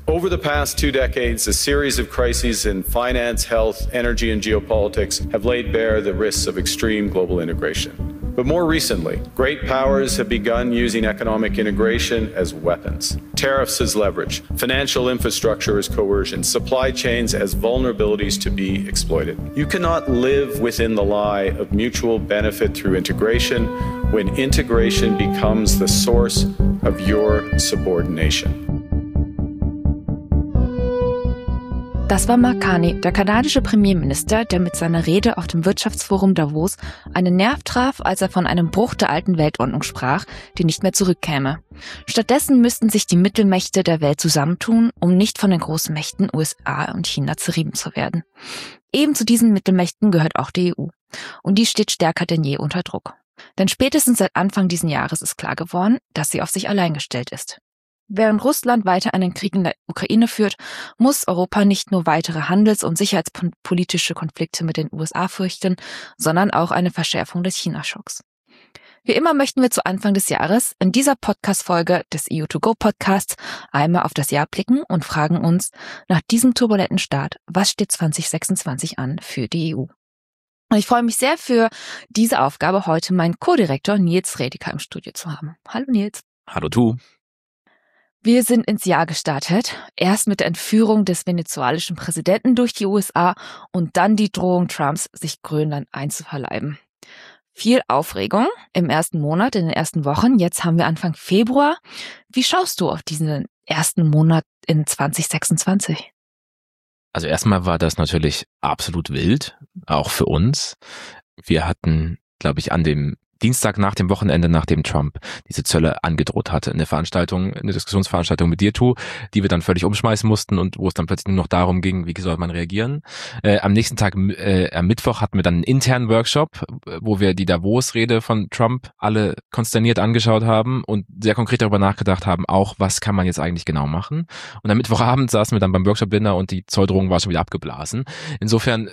Over the past 2 decades, a series of crises in finance, health, energy, and geopolitics have laid bare the risks of extreme global integration. But more recently, great powers have begun using economic integration as weapons. Tariffs as leverage, financial infrastructure as coercion, supply chains as vulnerabilities to be exploited. You cannot live within the lie of mutual benefit through integration when integration becomes the source of your subordination. Das war Mark Carney, der kanadische Premierminister, der mit seiner Rede auf dem Wirtschaftsforum Davos einen Nerv traf, als er von einem Bruch der alten Weltordnung sprach, die nicht mehr zurückkäme. Stattdessen müssten sich die Mittelmächte der Welt zusammentun, um nicht von den großen Mächten USA und China zerrieben zu werden. Eben zu diesen Mittelmächten gehört auch die EU. Und die steht stärker denn je unter Druck. Denn spätestens seit Anfang dieses Jahres ist klar geworden, dass sie auf sich allein gestellt ist. Während Russland weiter einen Krieg in der Ukraine führt, muss Europa nicht nur weitere handels- und sicherheitspolitische Konflikte mit den USA fürchten, sondern auch eine Verschärfung des China-Schocks. Wie immer möchten wir zu Anfang des Jahres in dieser Podcast-Folge des EU2Go-Podcasts einmal auf das Jahr blicken und fragen uns, nach diesem turbulenten Start, was steht 2026 an für die EU? Und ich freue mich sehr, für diese Aufgabe heute meinen Co-Direktor Nils Redeker im Studio zu haben. Hallo Nils. Hallo du. Wir sind ins Jahr gestartet, erst mit der Entführung des venezuelischen Präsidenten durch die USA und dann die Drohung Trumps, sich Grönland einzuverleiben. Viel Aufregung im ersten Monat, in den ersten Wochen. Jetzt haben wir Anfang Februar. Wie schaust du auf diesen ersten Monat in 2026? Also erstmal war das natürlich absolut wild, auch für uns. Wir hatten, glaube ich, an dem Dienstag nach dem Wochenende, nachdem Trump diese Zölle angedroht hatte, eine Diskussionsveranstaltung mit dir, die wir dann völlig umschmeißen mussten und wo es dann plötzlich nur noch darum ging, wie soll man reagieren. Am nächsten Tag, am Mittwoch, hatten wir dann einen internen Workshop, wo wir die Davos-Rede von Trump alle konsterniert angeschaut haben und sehr konkret darüber nachgedacht haben, auch was kann man jetzt eigentlich genau machen. Und am Mittwochabend saßen wir dann beim Workshop-Dinner und die Zolldrohung war schon wieder abgeblasen. Insofern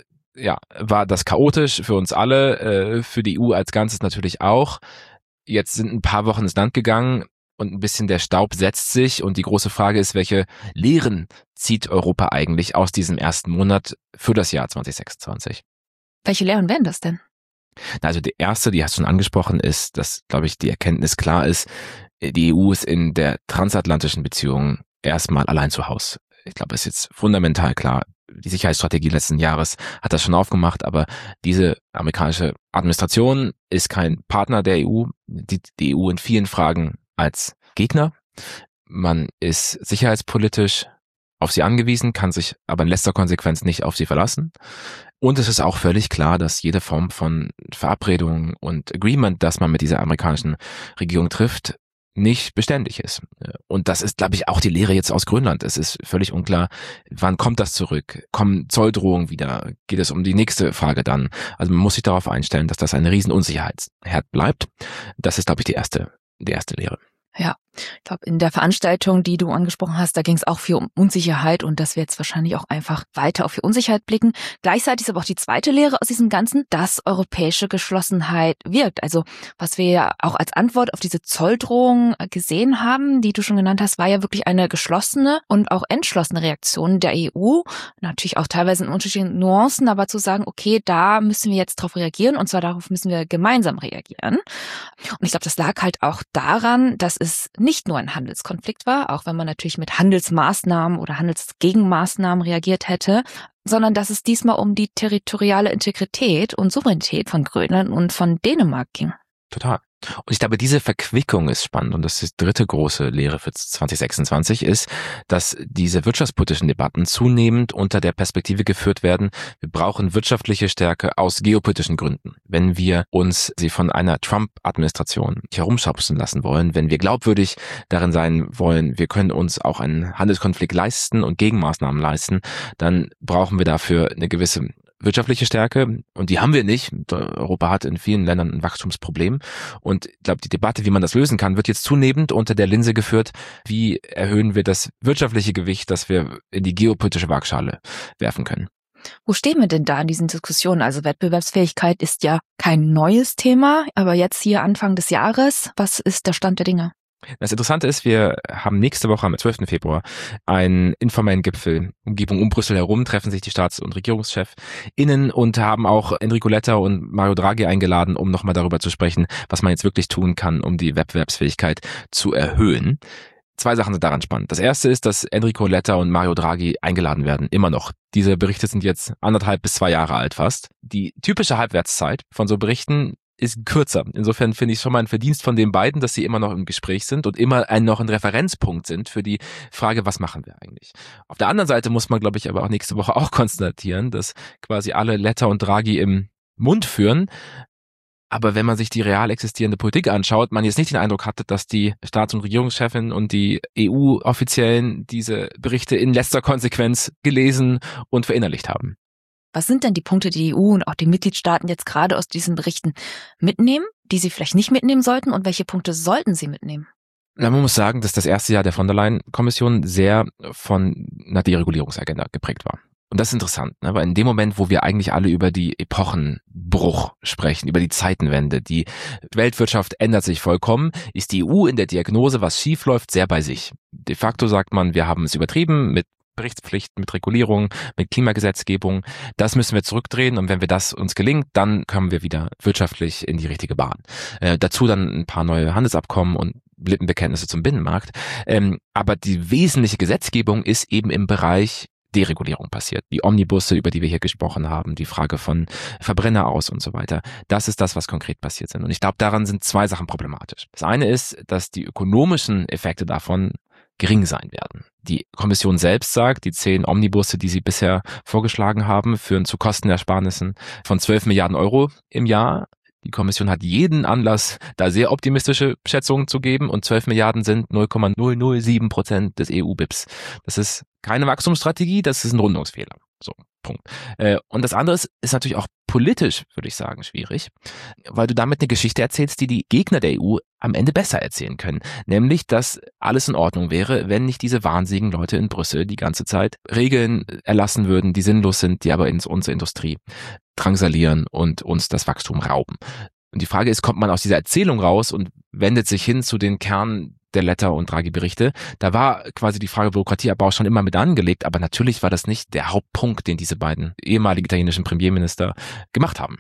war das chaotisch für uns alle, für die EU als Ganzes natürlich auch. Jetzt sind ein paar Wochen ins Land gegangen und ein bisschen der Staub setzt sich und die große Frage ist, welche Lehren zieht Europa eigentlich aus diesem ersten Monat für das Jahr 2026? Welche Lehren wären das denn? Also die erste, die hast du schon angesprochen, ist, dass, glaube ich, die Erkenntnis klar ist, die EU ist in der transatlantischen Beziehung erstmal allein zu Hause. Ich glaube, es ist jetzt fundamental klar. Die Sicherheitsstrategie letzten Jahres hat das schon aufgemacht, aber diese amerikanische Administration ist kein Partner der EU, die EU in vielen Fragen als Gegner. Man ist sicherheitspolitisch auf sie angewiesen, kann sich aber in letzter Konsequenz nicht auf sie verlassen. Und es ist auch völlig klar, dass jede Form von Verabredung und Agreement, das man mit dieser amerikanischen Regierung trifft, nicht beständig ist. Und das ist, glaube ich, auch die Lehre jetzt aus Grönland. Es ist völlig unklar, wann kommt das zurück? Kommen Zolldrohungen wieder? Geht es um die nächste Frage dann? Also man muss sich darauf einstellen, dass das eine riesen Unsicherheitsherd bleibt. Das ist, glaube ich, die erste Lehre. Ja, ich glaube, in der Veranstaltung, die du angesprochen hast, da ging es auch viel um Unsicherheit und dass wir jetzt wahrscheinlich auch einfach weiter auf die Unsicherheit blicken. Gleichzeitig ist aber auch die zweite Lehre aus diesem Ganzen, dass europäische Geschlossenheit wirkt. Also was wir ja auch als Antwort auf diese Zolldrohung gesehen haben, die du schon genannt hast, war ja wirklich eine geschlossene und auch entschlossene Reaktion der EU. Natürlich auch teilweise in unterschiedlichen Nuancen, aber zu sagen, okay, da müssen wir jetzt drauf reagieren und zwar darauf müssen wir gemeinsam reagieren. Und ich glaube, das lag halt auch daran, dass es nicht nur ein Handelskonflikt war, auch wenn man natürlich mit Handelsmaßnahmen oder Handelsgegenmaßnahmen reagiert hätte, sondern dass es diesmal um die territoriale Integrität und Souveränität von Grönland und von Dänemark ging. Total. Und ich glaube, diese Verquickung ist spannend und das ist die dritte große Lehre für 2026 ist, dass diese wirtschaftspolitischen Debatten zunehmend unter der Perspektive geführt werden, wir brauchen wirtschaftliche Stärke aus geopolitischen Gründen. Wenn wir uns sie von einer Trump-Administration nicht herumschubsen lassen wollen, wenn wir glaubwürdig darin sein wollen, wir können uns auch einen Handelskonflikt leisten und Gegenmaßnahmen leisten, dann brauchen wir dafür eine gewisse wirtschaftliche Stärke und die haben wir nicht. Europa hat in vielen Ländern ein Wachstumsproblem und ich glaube, die Debatte, wie man das lösen kann, wird jetzt zunehmend unter der Linse geführt, wie erhöhen wir das wirtschaftliche Gewicht, das wir in die geopolitische Waagschale werfen können. Wo stehen wir denn da in diesen Diskussionen? Also Wettbewerbsfähigkeit ist ja kein neues Thema, aber jetzt hier Anfang des Jahres, was ist der Stand der Dinge? Das Interessante ist, wir haben nächste Woche am 12. Februar einen informellen Gipfel. Umgebung um Brüssel herum treffen sich die Staats- und RegierungschefInnen und haben auch Enrico Letta und Mario Draghi eingeladen, um nochmal darüber zu sprechen, was man jetzt wirklich tun kann, um die Wettbewerbsfähigkeit zu erhöhen. 2 Sachen sind daran spannend. Das erste ist, dass Enrico Letta und Mario Draghi eingeladen werden, immer noch. Diese Berichte sind jetzt 1,5 bis 2 Jahre alt fast. Die typische Halbwertszeit von so Berichten ist kürzer. Insofern finde ich schon mal ein Verdienst von den beiden, dass sie immer noch im Gespräch sind und immer noch ein Referenzpunkt sind für die Frage, was machen wir eigentlich. Auf der anderen Seite muss man, glaube ich, aber auch nächste Woche auch konstatieren, dass quasi alle Letta und Draghi im Mund führen. Aber wenn man sich die real existierende Politik anschaut, man jetzt nicht den Eindruck hatte, dass die Staats- und Regierungschefin und die EU-Offiziellen diese Berichte in letzter Konsequenz gelesen und verinnerlicht haben. Was sind denn die Punkte, die die EU und auch die Mitgliedstaaten jetzt gerade aus diesen Berichten mitnehmen, die sie vielleicht nicht mitnehmen sollten, und welche Punkte sollten sie mitnehmen? Na, man muss sagen, dass das erste Jahr der von der Leyen-Kommission sehr von einer Deregulierungsagenda geprägt war. Und das ist interessant, ne? Weil in dem Moment, wo wir eigentlich alle über die Epochenbruch sprechen, über die Zeitenwende, die Weltwirtschaft ändert sich vollkommen, ist die EU in der Diagnose, was schief läuft, sehr bei sich. De facto sagt man, wir haben es übertrieben mit Berichtspflichten, mit Regulierung, mit Klimagesetzgebung. Das müssen wir zurückdrehen, und wenn wir das uns gelingt, dann kommen wir wieder wirtschaftlich in die richtige Bahn. Dazu dann ein paar neue Handelsabkommen und Lippenbekenntnisse zum Binnenmarkt. Aber die wesentliche Gesetzgebung ist eben im Bereich Deregulierung passiert. Die Omnibusse, über die wir hier gesprochen haben, die Frage von Verbrenner aus und so weiter. Das ist das, was konkret passiert sind. Und ich glaube, daran sind 2 Sachen problematisch. Das eine ist, dass die ökonomischen Effekte davon gering sein werden. Die Kommission selbst sagt, die 10 Omnibusse, die sie bisher vorgeschlagen haben, führen zu Kostenersparnissen von 12 Milliarden Euro im Jahr. Die Kommission hat jeden Anlass, da sehr optimistische Schätzungen zu geben, und 12 Milliarden sind 0,007% des EU-BIPs. Das ist keine Wachstumsstrategie, das ist ein Rundungsfehler. So, Punkt. Und das andere ist natürlich auch politisch, würde ich sagen, schwierig, weil du damit eine Geschichte erzählst, die die Gegner der EU am Ende besser erzählen können. Nämlich, dass alles in Ordnung wäre, wenn nicht diese wahnsinnigen Leute in Brüssel die ganze Zeit Regeln erlassen würden, die sinnlos sind, die aber in unsere Industrie drangsalieren und uns das Wachstum rauben. Und die Frage ist, kommt man aus dieser Erzählung raus und wendet sich hin zu den Kern der Letta- und Draghi-Berichte. Da war quasi die Frage Bürokratieabbau schon immer mit angelegt, aber natürlich war das nicht der Hauptpunkt, den diese beiden ehemaligen italienischen Premierminister gemacht haben.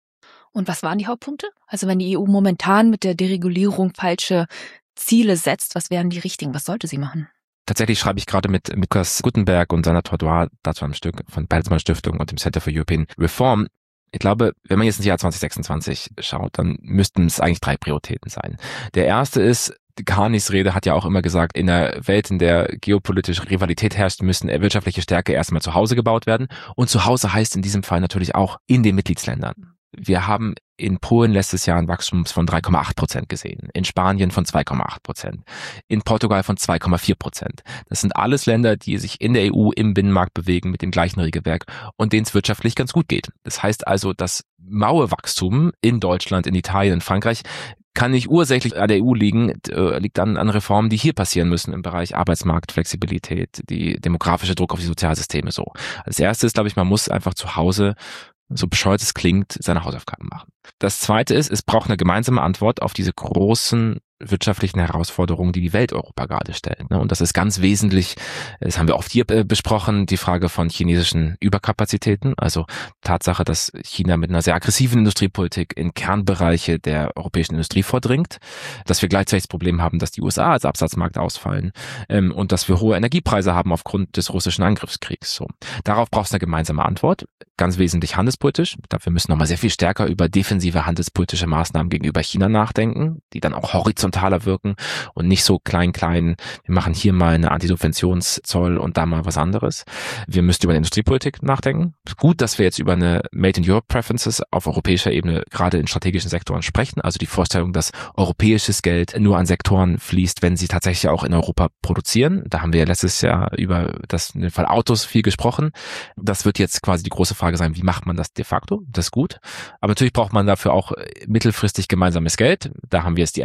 Und was waren die Hauptpunkte? Also wenn die EU momentan mit der Deregulierung falsche Ziele setzt, was wären die richtigen? Was sollte sie machen? Tatsächlich schreibe ich gerade mit Lukas Gutenberg und Sana Tordois dazu ein Stück von Bertelsmann Stiftung und dem Center for European Reform. Ich glaube, wenn man jetzt ins Jahr 2026 schaut, dann müssten es eigentlich 3 Prioritäten sein. Der erste ist, Carneys Rede hat ja auch immer gesagt, in einer Welt, in der geopolitische Rivalität herrscht, müssen wirtschaftliche Stärke erstmal zu Hause gebaut werden. Und zu Hause heißt in diesem Fall natürlich auch in den Mitgliedsländern. Wir haben in Polen letztes Jahr ein Wachstum von 3,8% gesehen, in Spanien von 2,8%, in Portugal von 2,4%. Das sind alles Länder, die sich in der EU im Binnenmarkt bewegen mit dem gleichen Regelwerk und denen es wirtschaftlich ganz gut geht. Das heißt also, das maue Wachstum in Deutschland, in Italien, in Frankreich kann nicht ursächlich an der EU liegen, liegt an Reformen, die hier passieren müssen im Bereich Arbeitsmarkt, Flexibilität, die demografische Druck auf die Sozialsysteme so. Als erstes, glaube ich, man muss einfach zu Hause, so bescheuert es klingt, seine Hausaufgaben machen. Das zweite ist, es braucht eine gemeinsame Antwort auf diese großen wirtschaftlichen Herausforderungen, die die Welt Europa gerade stellt. Und das ist ganz wesentlich, das haben wir oft hier besprochen, die Frage von chinesischen Überkapazitäten, also Tatsache, dass China mit einer sehr aggressiven Industriepolitik in Kernbereiche der europäischen Industrie vordringt, dass wir gleichzeitig das Problem haben, dass die USA als Absatzmarkt ausfallen und dass wir hohe Energiepreise haben aufgrund des russischen Angriffskriegs. So. Darauf braucht es eine gemeinsame Antwort, ganz wesentlich handelspolitisch. Dafür müssen nochmal sehr viel stärker über defensive handelspolitische Maßnahmen gegenüber China nachdenken, die dann auch horizontaler wirken und nicht so klein, wir machen hier mal eine Antisubventionszoll und da mal was anderes. Wir müssen über eine Industriepolitik nachdenken. Es ist gut, dass wir jetzt über eine Made in Europe Preferences auf europäischer Ebene gerade in strategischen Sektoren sprechen. Also die Vorstellung, dass europäisches Geld nur an Sektoren fließt, wenn sie tatsächlich auch in Europa produzieren. Da haben wir ja letztes Jahr über den Fall Autos viel gesprochen. Das wird jetzt quasi die große Frage sein, wie macht man das de facto? Das ist gut. Aber natürlich braucht man dafür auch mittelfristig gemeinsames Geld. Da haben wir jetzt die MFR-Verhandlungen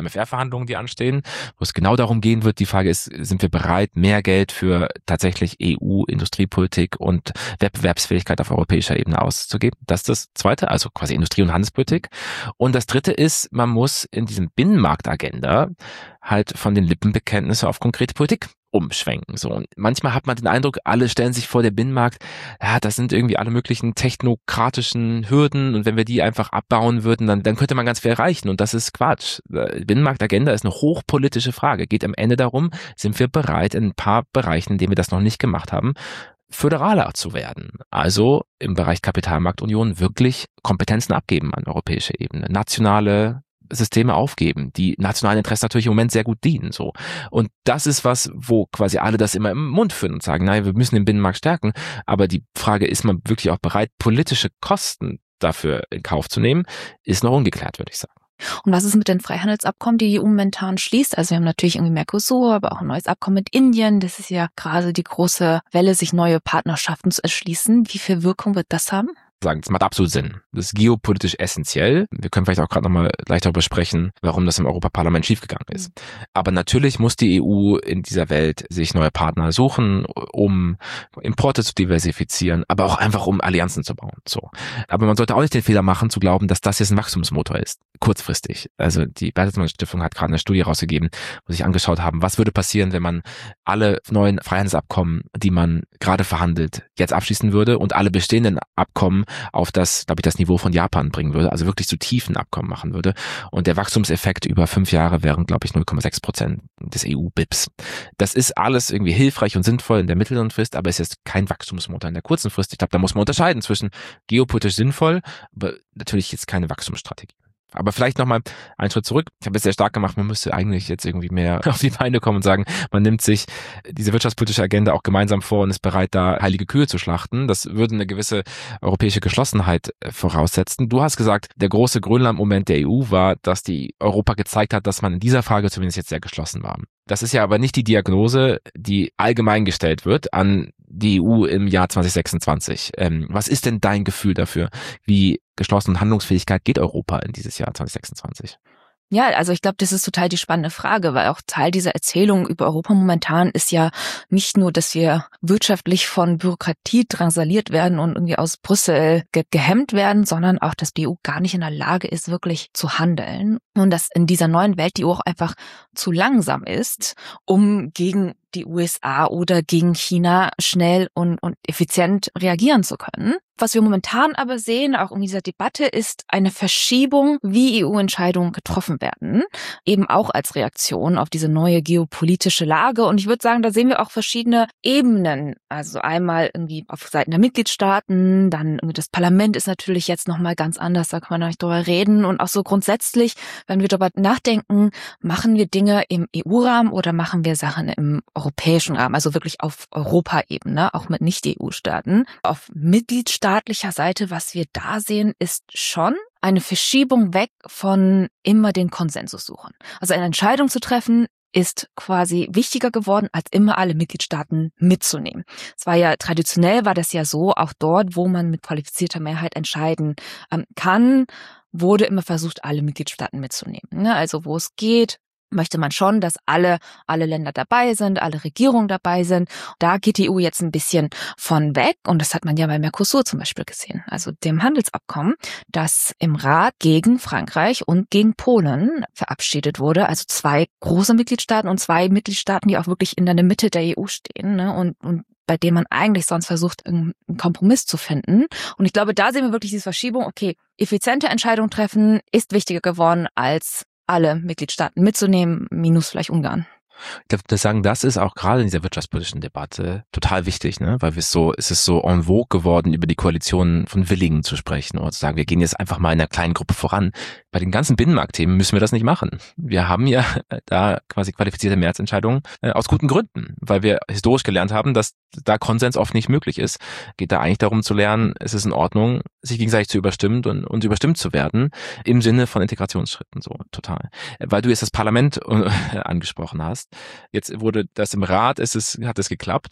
Verhandlungen, die anstehen, wo es genau darum gehen wird. Die Frage ist, sind wir bereit, mehr Geld für tatsächlich EU-Industriepolitik und Wettbewerbsfähigkeit auf europäischer Ebene auszugeben? Das ist das Zweite, also quasi Industrie- und Handelspolitik. Und das Dritte ist, man muss in diesem Binnenmarktagenda halt von den Lippenbekenntnissen auf konkrete Politik umschwenken. So. Und manchmal hat man den Eindruck, alle stellen sich vor, der Binnenmarkt, ja, das sind irgendwie alle möglichen technokratischen Hürden und wenn wir die einfach abbauen würden, dann könnte man ganz viel erreichen und das ist Quatsch. Binnenmarktagenda ist eine hochpolitische Frage. Geht am Ende darum, sind wir bereit, in ein paar Bereichen, in denen wir das noch nicht gemacht haben, föderaler zu werden. Also im Bereich Kapitalmarktunion wirklich Kompetenzen abgeben an europäischer Ebene. Nationale Systeme aufgeben, die nationalen Interessen natürlich im Moment sehr gut dienen, so. Und das ist was, wo quasi alle das immer im Mund führen und sagen, nein, wir müssen den Binnenmarkt stärken. Aber die Frage, ist man wirklich auch bereit, politische Kosten dafür in Kauf zu nehmen, ist noch ungeklärt, würde ich sagen. Und was ist mit den Freihandelsabkommen, die die EU momentan schließt? Also wir haben natürlich irgendwie Mercosur, aber auch ein neues Abkommen mit Indien. Das ist ja gerade die große Welle, sich neue Partnerschaften zu erschließen. Wie viel Wirkung wird das haben? Sagen, das macht absolut Sinn. Das ist geopolitisch essentiell. Wir können vielleicht auch gerade nochmal gleich darüber sprechen, warum das im Europaparlament schiefgegangen ist. Aber natürlich muss die EU in dieser Welt sich neue Partner suchen, um Importe zu diversifizieren, aber auch einfach um Allianzen zu bauen. So. Aber man sollte auch nicht den Fehler machen, zu glauben, dass das jetzt ein Wachstumsmotor ist. Kurzfristig. Also die Bertelsmann Stiftung hat gerade eine Studie rausgegeben, wo sich angeschaut haben, was würde passieren, wenn man alle neuen Freihandelsabkommen, die man gerade verhandelt, jetzt abschließen würde und alle bestehenden Abkommen auf das, glaube ich, das Niveau von Japan bringen würde, also wirklich zu tiefen Abkommen machen würde. Und der Wachstumseffekt über 5 Jahre wären, glaube ich, 0,6% des EU-BIPs. Das ist alles irgendwie hilfreich und sinnvoll in der mittleren Frist, aber es ist kein Wachstumsmotor in der kurzen Frist. Ich glaube, da muss man unterscheiden zwischen geopolitisch sinnvoll, aber natürlich jetzt keine Wachstumsstrategie. Aber vielleicht nochmal einen Schritt zurück. Ich habe es sehr stark gemacht, man müsste eigentlich jetzt irgendwie mehr auf die Beine kommen und sagen, man nimmt sich diese wirtschaftspolitische Agenda auch gemeinsam vor und ist bereit, da heilige Kühe zu schlachten. Das würde eine gewisse europäische Geschlossenheit voraussetzen. Du hast gesagt, der große Grönland-Moment der EU war, dass die Europa gezeigt hat, dass man in dieser Frage zumindest jetzt sehr geschlossen war. Das ist ja aber nicht die Diagnose, die allgemein gestellt wird an die EU im Jahr 2026. Was ist denn dein Gefühl dafür? Wie geschlossen und Handlungsfähigkeit geht Europa in dieses Jahr 2026? Ja, also ich glaube, das ist total die spannende Frage, weil auch Teil dieser Erzählung über Europa momentan ist ja nicht nur, dass wir wirtschaftlich von Bürokratie drangsaliert werden und irgendwie aus Brüssel gehemmt werden, sondern auch, dass die EU gar nicht in der Lage ist, wirklich zu handeln und dass in dieser neuen Welt die EU auch einfach zu langsam ist, um gegen die USA oder gegen China schnell und effizient reagieren zu können. Was wir momentan aber sehen, auch in dieser Debatte, ist eine Verschiebung, wie EU-Entscheidungen getroffen werden, eben auch als Reaktion auf diese neue geopolitische Lage. Und ich würde sagen, da sehen wir auch verschiedene Ebenen. Also einmal irgendwie auf Seiten der Mitgliedstaaten, dann irgendwie das Parlament ist natürlich jetzt nochmal ganz anders, da kann man noch nicht drüber reden. Und auch so grundsätzlich, wenn wir darüber nachdenken, machen wir Dinge im EU-Rahmen oder machen wir Sachen im europäischen Rahmen, also wirklich auf Europaebene, auch mit Nicht-EU-Staaten. Auf mitgliedstaatlicher Seite, was wir da sehen, ist schon eine Verschiebung weg von immer den Konsensus suchen. Also eine Entscheidung zu treffen, ist quasi wichtiger geworden, als immer alle Mitgliedstaaten mitzunehmen. Es war ja traditionell, war das ja so, auch dort, wo man mit qualifizierter Mehrheit entscheiden kann, wurde immer versucht, alle Mitgliedstaaten mitzunehmen. Also wo es geht, möchte man schon, dass alle Länder dabei sind, alle Regierungen dabei sind. Da geht die EU jetzt ein bisschen von weg und das hat man ja bei Mercosur zum Beispiel gesehen, also dem Handelsabkommen, das im Rat gegen Frankreich und gegen Polen verabschiedet wurde, also 2 große Mitgliedstaaten und 2 Mitgliedstaaten, die auch wirklich in der Mitte der EU stehen, ne? Und bei dem man eigentlich sonst versucht, einen Kompromiss zu finden. Und ich glaube, da sehen wir wirklich diese Verschiebung, okay, effiziente Entscheidungen treffen ist wichtiger geworden als alle Mitgliedstaaten mitzunehmen, minus vielleicht Ungarn. Ich würde sagen, das ist auch gerade in dieser wirtschaftspolitischen Debatte total wichtig, ne? Weil es ist so en vogue geworden, über die Koalitionen von Willigen zu sprechen oder zu sagen, wir gehen jetzt einfach mal in einer kleinen Gruppe voran. Bei den ganzen Binnenmarktthemen müssen wir das nicht machen. Wir haben ja da quasi qualifizierte Mehrheitsentscheidungen aus guten Gründen, weil wir historisch gelernt haben, dass da Konsens oft nicht möglich ist. Geht da eigentlich darum zu lernen, es ist in Ordnung, sich gegenseitig zu überstimmen und überstimmt zu werden im Sinne von Integrationsschritten, so total. Weil du jetzt das Parlament angesprochen hast. Jetzt wurde das im Rat, hat es geklappt.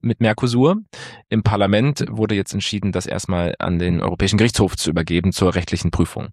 mit Mercosur. Im Parlament wurde jetzt entschieden, das erstmal an den Europäischen Gerichtshof zu übergeben zur rechtlichen Prüfung.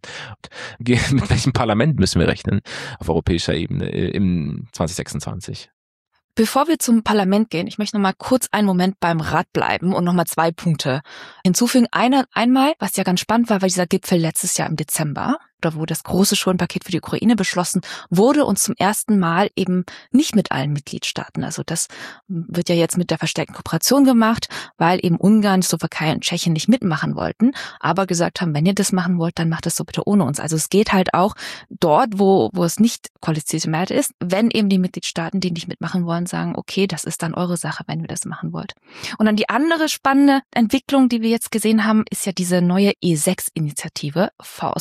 Mit welchem Parlament müssen wir rechnen auf europäischer Ebene im 2026? Bevor wir zum Parlament gehen, ich möchte noch mal kurz einen Moment beim Rat bleiben und noch mal 2 Punkte hinzufügen. Einmal, was ja ganz spannend war dieser Gipfel letztes Jahr im Dezember, oder wo das große Schuldenpaket für die Ukraine beschlossen wurde und zum ersten Mal eben nicht mit allen Mitgliedstaaten. Also das wird ja jetzt mit der verstärkten Kooperation gemacht, weil eben Ungarn, Slowakei und Tschechien nicht mitmachen wollten, aber gesagt haben, wenn ihr das machen wollt, dann macht das so bitte ohne uns. Also es geht halt auch dort, wo es nicht koalitionelle Mehrheit ist, wenn eben die Mitgliedstaaten, die nicht mitmachen wollen, sagen, okay, das ist dann eure Sache, wenn ihr das machen wollt. Und dann die andere spannende Entwicklung, die wir jetzt gesehen haben, ist ja diese neue E6-Initiative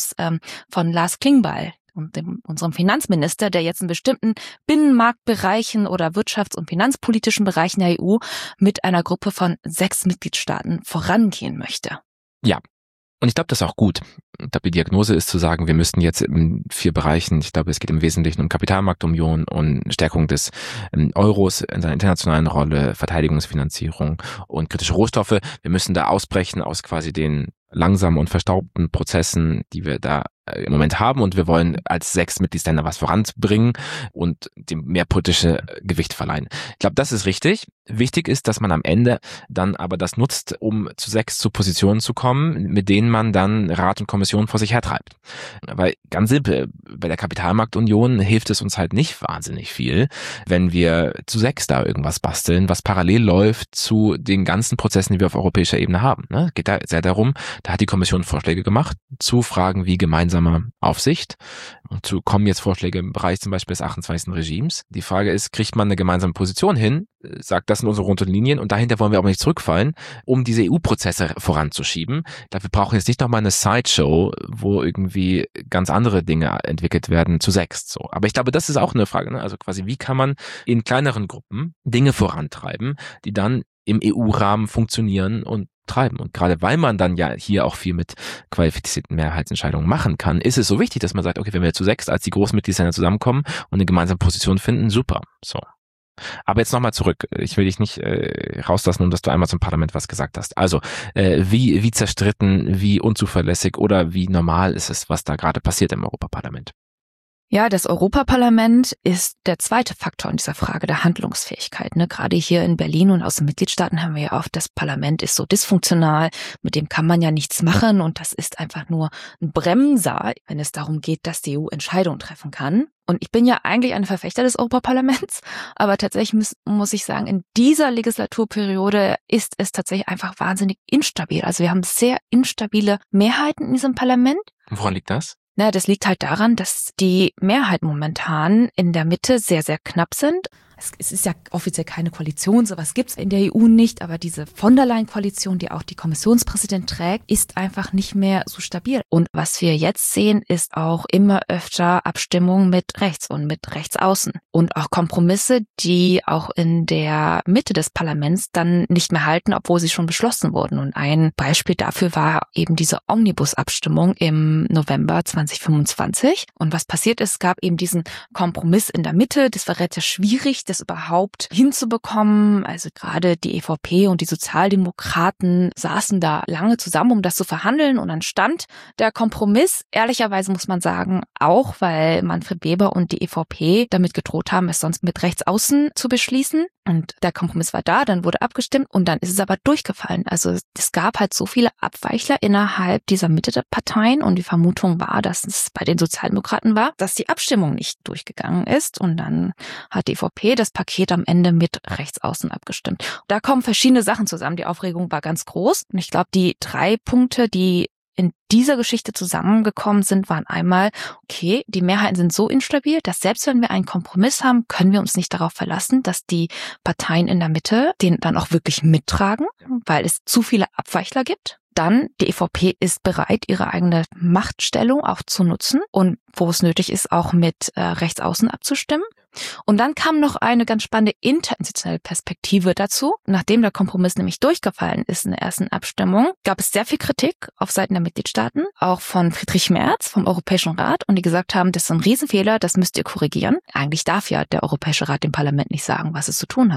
von Lars Klingbeil und unserem Finanzminister, der jetzt in bestimmten Binnenmarktbereichen oder wirtschafts- und finanzpolitischen Bereichen der EU mit einer Gruppe von 6 Mitgliedstaaten vorangehen möchte. Ja. Und ich glaube, das ist auch gut. Ich glaube, die Diagnose ist zu sagen, wir müssten jetzt in 4 Bereichen, ich glaube, es geht im Wesentlichen um Kapitalmarktunion und Stärkung des Euros in seiner internationalen Rolle, Verteidigungsfinanzierung und kritische Rohstoffe. Wir müssen da ausbrechen aus quasi den langsamen und verstaubten Prozessen, die wir da im Moment haben, und wir wollen als 6 Mitgliedsländer was voranbringen und dem mehr politische Gewicht verleihen. Ich glaube, das ist richtig. Wichtig ist, dass man am Ende dann aber das nutzt, um zu 6 zu Positionen zu kommen, mit denen man dann Rat und Kommission vor sich hertreibt. Weil ganz simpel, bei der Kapitalmarktunion hilft es uns halt nicht wahnsinnig viel, wenn wir zu 6 da irgendwas basteln, was parallel läuft zu den ganzen Prozessen, die wir auf europäischer Ebene haben. Es geht da sehr darum, da hat die Kommission Vorschläge gemacht zu Fragen wie gemeinsame Aufsicht. Und zu kommen jetzt Vorschläge im Bereich zum Beispiel des 28. Regimes. Die Frage ist, kriegt man eine gemeinsame Position hin, sagt, das sind unsere roten Linien und dahinter wollen wir aber nicht zurückfallen, um diese EU-Prozesse voranzuschieben. Wir brauchen jetzt nicht nochmal eine Sideshow, wo irgendwie ganz andere Dinge entwickelt werden zu 6. So. Aber ich glaube, das ist auch eine Frage, ne? Also quasi, wie kann man in kleineren Gruppen Dinge vorantreiben, die dann im EU-Rahmen funktionieren und treiben. Und gerade weil man dann ja hier auch viel mit qualifizierten Mehrheitsentscheidungen machen kann, ist es so wichtig, dass man sagt, okay, wenn wir zu 6 als die großen Mitgliedsländer zusammenkommen und eine gemeinsame Position finden, super. So. Aber jetzt nochmal zurück. Ich will dich nicht rauslassen, um dass du einmal zum Parlament was gesagt hast. Also, wie zerstritten, wie unzuverlässig oder wie normal ist es, was da gerade passiert im Europaparlament? Ja, das Europaparlament ist der zweite Faktor in dieser Frage der Handlungsfähigkeit. Gerade hier in Berlin und aus den Mitgliedstaaten haben wir ja oft, das Parlament ist so dysfunktional, mit dem kann man ja nichts machen und das ist einfach nur ein Bremser, wenn es darum geht, dass die EU Entscheidungen treffen kann. Und ich bin ja eigentlich ein Verfechter des Europaparlaments, aber tatsächlich muss ich sagen, in dieser Legislaturperiode ist es tatsächlich einfach wahnsinnig instabil. Also wir haben sehr instabile Mehrheiten in diesem Parlament. Woran liegt das? Das liegt halt daran, dass die Mehrheiten momentan in der Mitte sehr, sehr knapp sind. Es ist ja offiziell keine Koalition, sowas gibt's in der EU nicht, aber diese von der Leyen-Koalition, die auch die Kommissionspräsident trägt, ist einfach nicht mehr so stabil. Und was wir jetzt sehen, ist auch immer öfter Abstimmung mit rechts und mit rechtsaußen und auch Kompromisse, die auch in der Mitte des Parlaments dann nicht mehr halten, obwohl sie schon beschlossen wurden. Und ein Beispiel dafür war eben diese Omnibus-Abstimmung im November 2025. Und was passiert ist, es gab eben diesen Kompromiss in der Mitte. Das war relativ schwierig, das überhaupt hinzubekommen. Also gerade die EVP und die Sozialdemokraten saßen da lange zusammen, um das zu verhandeln. Und dann stand der Kompromiss, ehrlicherweise muss man sagen, auch weil Manfred Weber und die EVP damit gedroht haben, es sonst mit Rechtsaußen zu beschließen. Und der Kompromiss war da, dann wurde abgestimmt und dann ist es aber durchgefallen. Also es gab halt so viele Abweichler innerhalb dieser Mitte der Parteien und die Vermutung war, dass es bei den Sozialdemokraten war, dass die Abstimmung nicht durchgegangen ist und dann hat die EVP das Paket am Ende mit Rechtsaußen abgestimmt. Da kommen verschiedene Sachen zusammen. Die Aufregung war ganz groß und ich glaube, die 3 Punkte, die in dieser Geschichte zusammengekommen sind, waren einmal, okay, die Mehrheiten sind so instabil, dass selbst wenn wir einen Kompromiss haben, können wir uns nicht darauf verlassen, dass die Parteien in der Mitte den dann auch wirklich mittragen, weil es zu viele Abweichler gibt. Dann, die EVP ist bereit, ihre eigene Machtstellung auch zu nutzen und wo es nötig ist, auch mit Rechtsaußen abzustimmen. Und dann kam noch eine ganz spannende interinstitutionelle Perspektive dazu. Nachdem der Kompromiss nämlich durchgefallen ist in der ersten Abstimmung, gab es sehr viel Kritik auf Seiten der Mitgliedstaaten, auch von Friedrich Merz vom Europäischen Rat, und die gesagt haben, das ist ein Riesenfehler, das müsst ihr korrigieren. Eigentlich darf ja der Europäische Rat dem Parlament nicht sagen, was es zu tun hat.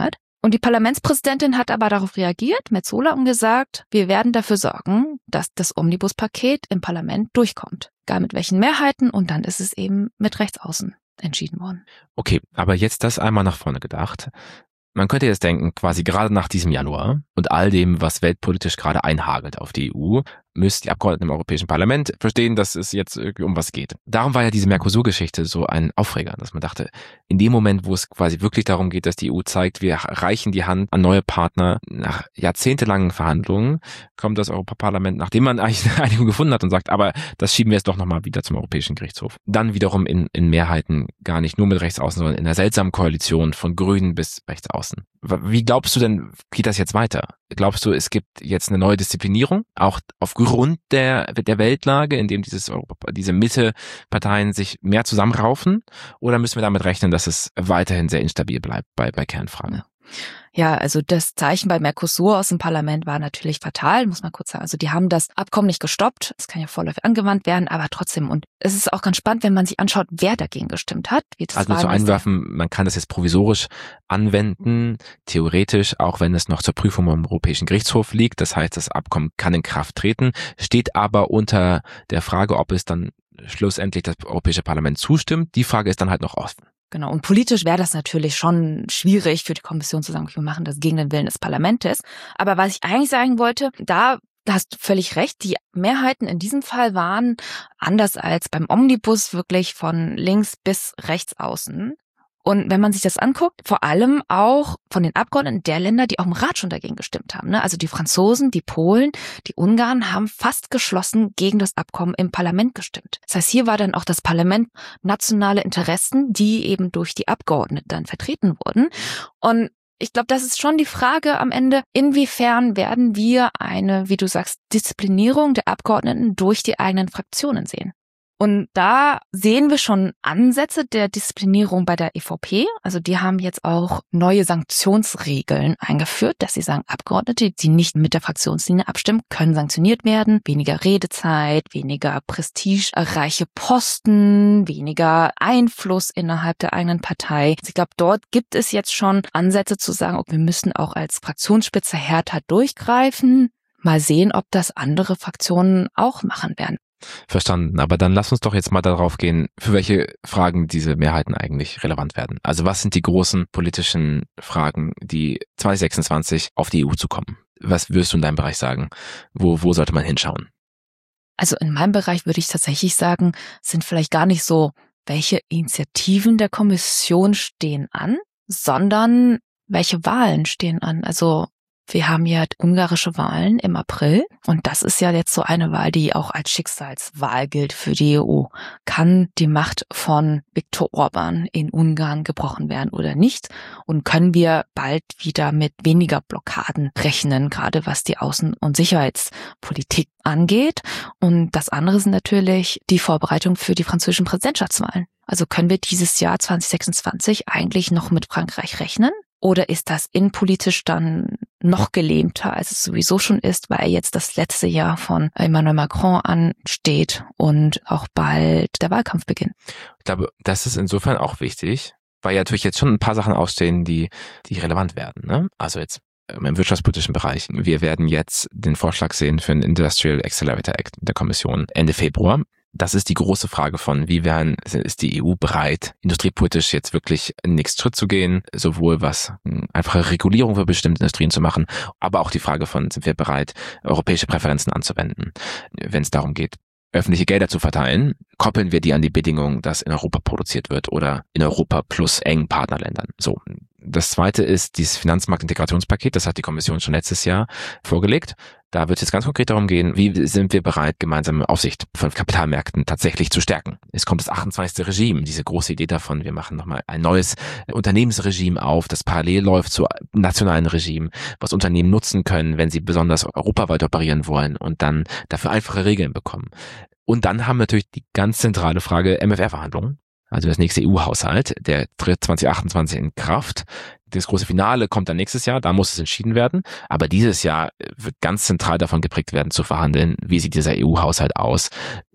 Und die Parlamentspräsidentin hat aber darauf reagiert, Metsola, und gesagt, wir werden dafür sorgen, dass das Omnibuspaket im Parlament durchkommt. Egal mit welchen Mehrheiten, und dann ist es eben mit Rechtsaußen entschieden worden. Okay, aber jetzt das einmal nach vorne gedacht. Man könnte jetzt denken, quasi gerade nach diesem Januar und all dem, was weltpolitisch gerade einhagelt auf die EU, müssten die Abgeordneten im Europäischen Parlament verstehen, dass es jetzt irgendwie um was geht. Darum war ja diese Mercosur-Geschichte so ein Aufreger, dass man dachte, in dem Moment, wo es quasi wirklich darum geht, dass die EU zeigt, wir reichen die Hand an neue Partner, nach jahrzehntelangen Verhandlungen, kommt das Europaparlament, nachdem man eigentlich eine Einigung gefunden hat und sagt, aber das schieben wir jetzt doch nochmal wieder zum Europäischen Gerichtshof. Dann wiederum in Mehrheiten gar nicht nur mit Rechtsaußen, sondern in einer seltsamen Koalition von Grünen bis Rechtsaußen. Wie glaubst du denn, geht das jetzt weiter? Glaubst du, es gibt jetzt eine neue Disziplinierung, auch aufgrund der Weltlage, in dem diese Mitte-Parteien sich mehr zusammenraufen? Oder müssen wir damit rechnen, dass es weiterhin sehr instabil bleibt bei Kernfragen? Ja, also das Zeichen bei Mercosur aus dem Parlament war natürlich fatal, muss man kurz sagen. Also die haben das Abkommen nicht gestoppt. Das kann ja vorläufig angewandt werden, aber trotzdem. Und es ist auch ganz spannend, wenn man sich anschaut, wer dagegen gestimmt hat. Also zu einwerfen, man kann das jetzt provisorisch anwenden, theoretisch, auch wenn es noch zur Prüfung beim Europäischen Gerichtshof liegt. Das heißt, das Abkommen kann in Kraft treten, steht aber unter der Frage, ob es dann schlussendlich das Europäische Parlament zustimmt. Die Frage ist dann halt noch offen. Genau, und politisch wäre das natürlich schon schwierig für die Kommission zu sagen, wir machen das gegen den Willen des Parlaments. Aber was ich eigentlich sagen wollte, da hast du völlig recht, die Mehrheiten in diesem Fall waren anders als beim Omnibus wirklich von links bis rechts außen. Und wenn man sich das anguckt, vor allem auch von den Abgeordneten der Länder, die auch im Rat schon dagegen gestimmt haben. Also die Franzosen, die Polen, die Ungarn haben fast geschlossen gegen das Abkommen im Parlament gestimmt. Das heißt, hier war dann auch das Parlament nationale Interessen, die eben durch die Abgeordneten dann vertreten wurden. Und ich glaube, das ist schon die Frage am Ende, inwiefern werden wir eine, wie du sagst, Disziplinierung der Abgeordneten durch die eigenen Fraktionen sehen. Und da sehen wir schon Ansätze der Disziplinierung bei der EVP. Also die haben jetzt auch neue Sanktionsregeln eingeführt, dass sie sagen, Abgeordnete, die nicht mit der Fraktionslinie abstimmen, können sanktioniert werden. Weniger Redezeit, weniger prestigereiche Posten, weniger Einfluss innerhalb der eigenen Partei. Also ich glaube, dort gibt es jetzt schon Ansätze zu sagen, wir müssen auch als Fraktionsspitze härter durchgreifen. Mal sehen, ob das andere Fraktionen auch machen werden. Verstanden, aber dann lass uns doch jetzt mal darauf gehen, für welche Fragen diese Mehrheiten eigentlich relevant werden. Also was sind die großen politischen Fragen, die 2026 auf die EU zukommen? Was würdest du in deinem Bereich sagen? Wo sollte man hinschauen? Also in meinem Bereich würde ich tatsächlich sagen, sind vielleicht gar nicht so, welche Initiativen der Kommission stehen an, sondern welche Wahlen stehen an. Also wir haben ja ungarische Wahlen im April und das ist ja jetzt so eine Wahl, die auch als Schicksalswahl gilt für die EU. Kann die Macht von Viktor Orbán in Ungarn gebrochen werden oder nicht? Und können wir bald wieder mit weniger Blockaden rechnen, gerade was die Außen- und Sicherheitspolitik angeht? Und das andere sind natürlich die Vorbereitung für die französischen Präsidentschaftswahlen. Also können wir dieses Jahr 2026 eigentlich noch mit Frankreich rechnen? Oder ist das innenpolitisch dann noch gelähmter, als es sowieso schon ist, weil jetzt das letzte Jahr von Emmanuel Macron ansteht und auch bald der Wahlkampf beginnt? Ich glaube, das ist insofern auch wichtig, weil ja natürlich jetzt schon ein paar Sachen ausstehen, die relevant werden, ne? Also jetzt im wirtschaftspolitischen Bereich. Wir werden jetzt den Vorschlag sehen für einen Industrial Accelerator Act der Kommission Ende Februar. Das ist die große Frage von, ist die EU bereit, industriepolitisch jetzt wirklich den nächsten Schritt zu gehen, sowohl was einfache Regulierung für bestimmte Industrien zu machen, aber auch die Frage von, sind wir bereit, europäische Präferenzen anzuwenden, wenn es darum geht, öffentliche Gelder zu verteilen, koppeln wir die an die Bedingung, dass in Europa produziert wird oder in Europa plus engen Partnerländern. So. Das zweite ist dieses Finanzmarktintegrationspaket, das hat die Kommission schon letztes Jahr vorgelegt. Da wird es jetzt ganz konkret darum gehen, wie sind wir bereit, gemeinsame Aufsicht von Kapitalmärkten tatsächlich zu stärken. Es kommt das 28. Regime, diese große Idee davon, wir machen nochmal ein neues Unternehmensregime auf, das parallel läuft zu nationalen Regimen, was Unternehmen nutzen können, wenn sie besonders europaweit operieren wollen und dann dafür einfache Regeln bekommen. Und dann haben wir natürlich die ganz zentrale Frage MFR-Verhandlungen. Also das nächste EU-Haushalt, der tritt 2028 in Kraft. Das große Finale kommt dann nächstes Jahr, da muss es entschieden werden. Aber dieses Jahr wird ganz zentral davon geprägt werden, zu verhandeln, wie sieht dieser EU-Haushalt aus,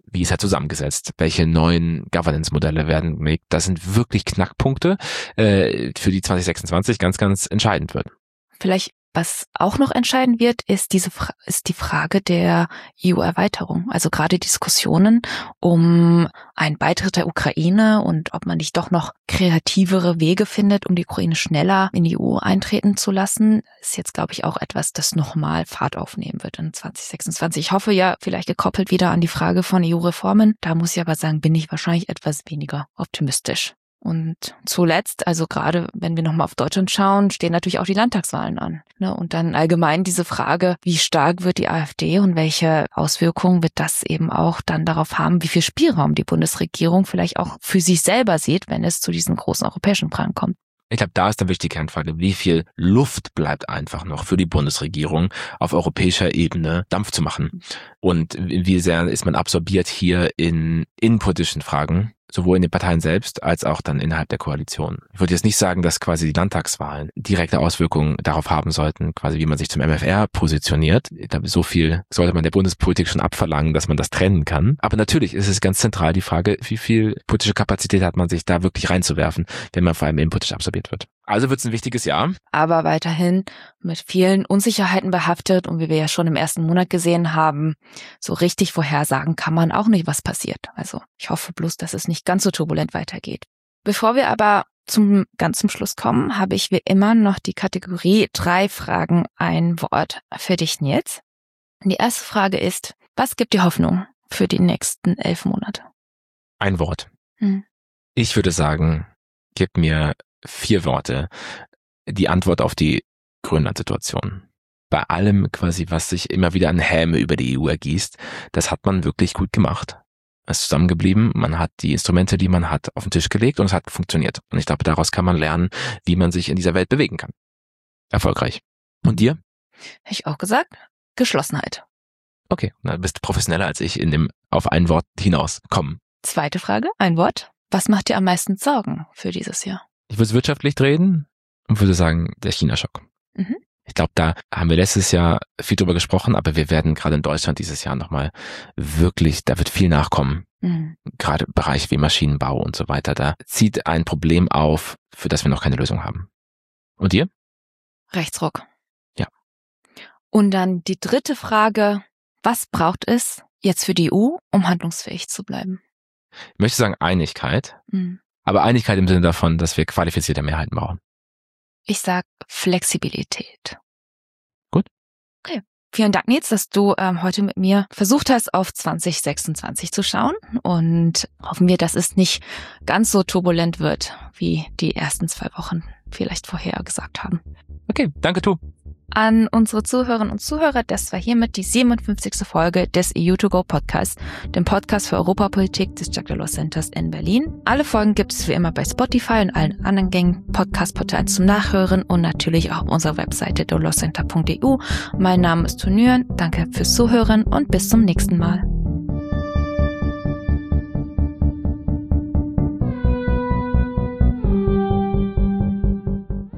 Wie ist er zusammengesetzt? Welche neuen Governance-Modelle werden gelegt? Das sind wirklich Knackpunkte, für die 2026 ganz, ganz entscheidend wird. Vielleicht, was auch noch entscheiden wird, ist die Frage der EU-Erweiterung. Also gerade Diskussionen um einen Beitritt der Ukraine und ob man nicht doch noch kreativere Wege findet, um die Ukraine schneller in die EU eintreten zu lassen, ist jetzt, glaube ich, auch etwas, das nochmal Fahrt aufnehmen wird in 2026. Ich hoffe ja, vielleicht gekoppelt wieder an die Frage von EU-Reformen. Da muss ich aber sagen, bin ich wahrscheinlich etwas weniger optimistisch. Und zuletzt, also gerade wenn wir nochmal auf Deutschland schauen, stehen natürlich auch die Landtagswahlen an. Und dann allgemein diese Frage, wie stark wird die AfD und welche Auswirkungen wird das eben auch dann darauf haben, wie viel Spielraum die Bundesregierung vielleicht auch für sich selber sieht, wenn es zu diesen großen europäischen Fragen kommt. Ich glaube, da ist dann wirklich die Kernfrage, wie viel Luft bleibt einfach noch für die Bundesregierung auf europäischer Ebene Dampf zu machen. Und wie sehr ist man absorbiert hier in innenpolitischen Fragen, sowohl in den Parteien selbst als auch dann innerhalb der Koalition. Ich würde jetzt nicht sagen, dass quasi die Landtagswahlen direkte Auswirkungen darauf haben sollten, quasi wie man sich zum MFR positioniert. Ich glaube, so viel sollte man der Bundespolitik schon abverlangen, dass man das trennen kann. Aber natürlich ist es ganz zentral die Frage, wie viel politische Kapazität hat man sich da wirklich reinzuwerfen, wenn man vor allem inpolitisch absorbiert wird. Also wird es ein wichtiges Jahr. Aber weiterhin mit vielen Unsicherheiten behaftet und wie wir ja schon im ersten Monat gesehen haben, so richtig vorhersagen kann man auch nicht, was passiert. Also ich hoffe bloß, dass es nicht ganz so turbulent weitergeht. Bevor wir aber ganz zum Schluss kommen, habe ich wie immer noch die Kategorie 3 Fragen, ein Wort für dich, Nils. Und die erste Frage ist, was gibt dir Hoffnung für die nächsten 11 Monate? Ein Wort. Ich würde sagen, gib mir 4 Worte. Die Antwort auf die Grönland-Situation. Bei allem quasi, was sich immer wieder an Häme über die EU ergießt, das hat man wirklich gut gemacht. Es ist zusammengeblieben, man hat die Instrumente, die man hat, auf den Tisch gelegt und es hat funktioniert. Und ich glaube, daraus kann man lernen, wie man sich in dieser Welt bewegen kann. Erfolgreich. Und dir? Hätte ich auch gesagt, Geschlossenheit. Okay, na, bist professioneller als ich in dem auf ein Wort hinauskommen. Zweite Frage, ein Wort. Was macht dir am meisten Sorgen für dieses Jahr? Ich würde wirtschaftlich reden und würde sagen, der China-Schock. Ich glaube, da haben wir letztes Jahr viel drüber gesprochen, aber wir werden gerade in Deutschland dieses Jahr nochmal wirklich, da wird viel nachkommen. Gerade Bereiche wie Maschinenbau und so weiter. Da zieht ein Problem auf, für das wir noch keine Lösung haben. Und dir? Rechtsruck. Ja. Und dann die dritte Frage, was braucht es jetzt für die EU, um handlungsfähig zu bleiben? Ich möchte sagen Einigkeit, aber Einigkeit im Sinne davon, dass wir qualifizierte Mehrheiten brauchen. Ich sag Flexibilität. Gut. Okay. Vielen Dank, Nils, dass du heute mit mir versucht hast, auf 2026 zu schauen und hoffen wir, dass es nicht ganz so turbulent wird, wie die ersten 2 Wochen vielleicht vorher gesagt haben. Okay, danke, Tu. An unsere Zuhörerinnen und Zuhörer, das war hiermit die 57. Folge des EU2Go Podcasts, dem Podcast für Europapolitik des Jacques Delors Centers in Berlin. Alle Folgen gibt es wie immer bei Spotify und allen anderen gängigen Podcast-Portalen zum Nachhören und natürlich auch auf unserer Webseite delorscenter.eu. Mein Name ist Tunüren, danke fürs Zuhören und bis zum nächsten Mal.